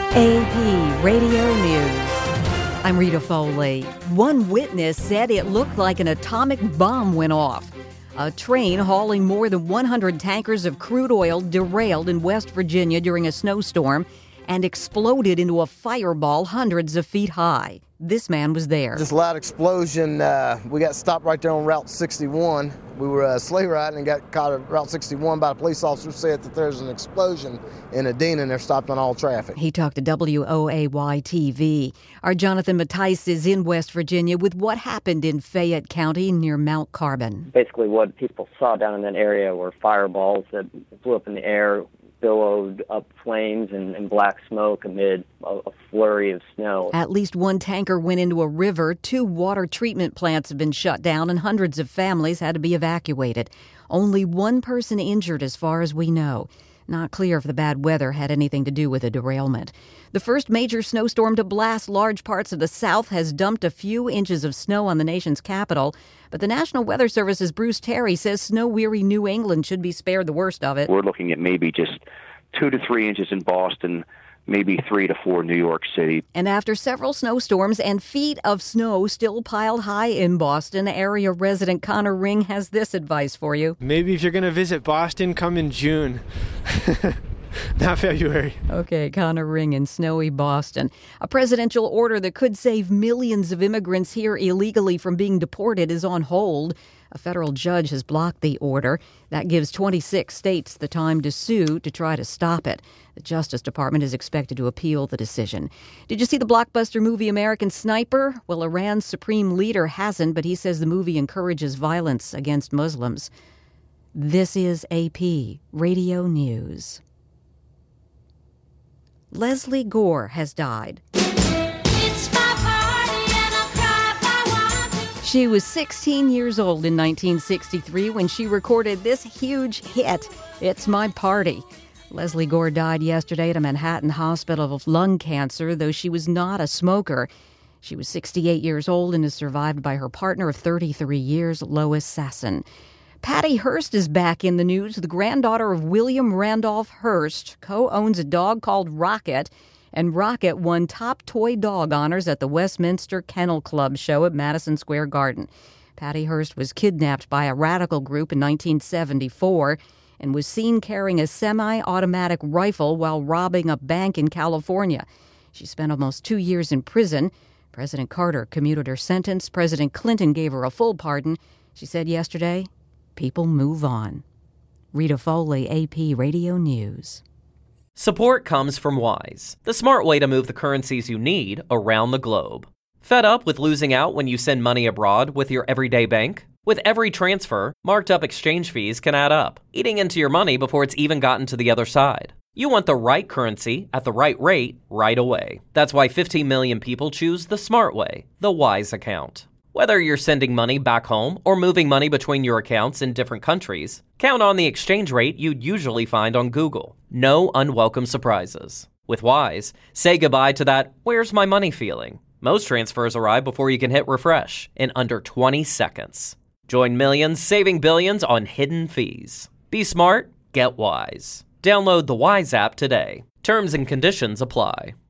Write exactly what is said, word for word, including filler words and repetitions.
A P Radio News. I'm Rita Foley. One witness said it looked like an atomic bomb went off. A train hauling more than one hundred tankers of crude oil derailed in West Virginia during a snowstorm and exploded into a fireball hundreds of feet high. This man was there. Just a loud explosion. Uh, we got stopped right there on Route sixty-one. We were uh, sleigh riding and got caught at Route sixty-one by a police officer who said that there's an explosion in Adena and they're stopped on all traffic. He talked to W O A Y T V. Our Jonathan Mattice is in West Virginia with what happened in Fayette County near Mount Carbon. Basically what people saw down in that area were fireballs that flew up in the air, billowed up flames and, and black smoke amid a, a flurry of snow. At least one tanker went into a river, two water treatment plants have been shut down, and hundreds of families had to be evacuated. Only one person injured as far as we know. Not clear if the bad weather had anything to do with the derailment. The first major snowstorm to blast large parts of the South has dumped a few inches of snow on the nation's capital. But the National Weather Service's Bruce Terry says snow-weary New England should be spared the worst of it. We're looking at maybe just two to three inches in Boston, maybe three to four in New York City. And after several snowstorms and feet of snow still piled high in Boston, area resident Connor Ring has this advice for you. Maybe if you're going to visit Boston, come in June. Not February. Okay, Connor Ring in snowy Boston. A presidential order that could save millions of immigrants here illegally from being deported is on hold. A federal judge has blocked the order. That gives twenty-six states the time to sue to try to stop it. The Justice Department is expected to appeal the decision. Did you see the blockbuster movie American Sniper? Well, Iran's supreme leader hasn't, but he says the movie encourages violence against Muslims. This is A P Radio News. Leslie Gore has died. It's my party and I'll cry if I want to. She was sixteen years old in nineteen sixty-three when she recorded this huge hit, It's My Party. Leslie Gore died yesterday at a Manhattan hospital of lung cancer, though she was not a smoker. She was sixty-eight years old and is survived by her partner of thirty-three years, Lois Sasson. Patty Hearst is back in the news. The granddaughter of William Randolph Hearst co-owns a dog called Rocket, and Rocket won top toy dog honors at the Westminster Kennel Club show at Madison Square Garden. Patty Hearst was kidnapped by a radical group in nineteen seventy-four and was seen carrying a semi-automatic rifle while robbing a bank in California. She spent almost two years in prison. President Carter commuted her sentence. President Clinton gave her a full pardon. She said yesterday, people move on. Rita Foley, A P Radio News. Support comes from Wise, the smart way to move the currencies you need around the globe. Fed up with losing out when you send money abroad with your everyday bank? With every transfer, marked up exchange fees can add up, eating into your money before it's even gotten to the other side. You want the right currency at the right rate right away. That's why fifteen million people choose the smart way, the Wise account. Whether you're sending money back home or moving money between your accounts in different countries, count on the exchange rate you'd usually find on Google. No unwelcome surprises. With Wise, say goodbye to that "where's my money" feeling. Most transfers arrive before you can hit refresh in under twenty seconds. Join millions saving billions on hidden fees. Be smart, get Wise. Download the Wise app today. Terms and conditions apply.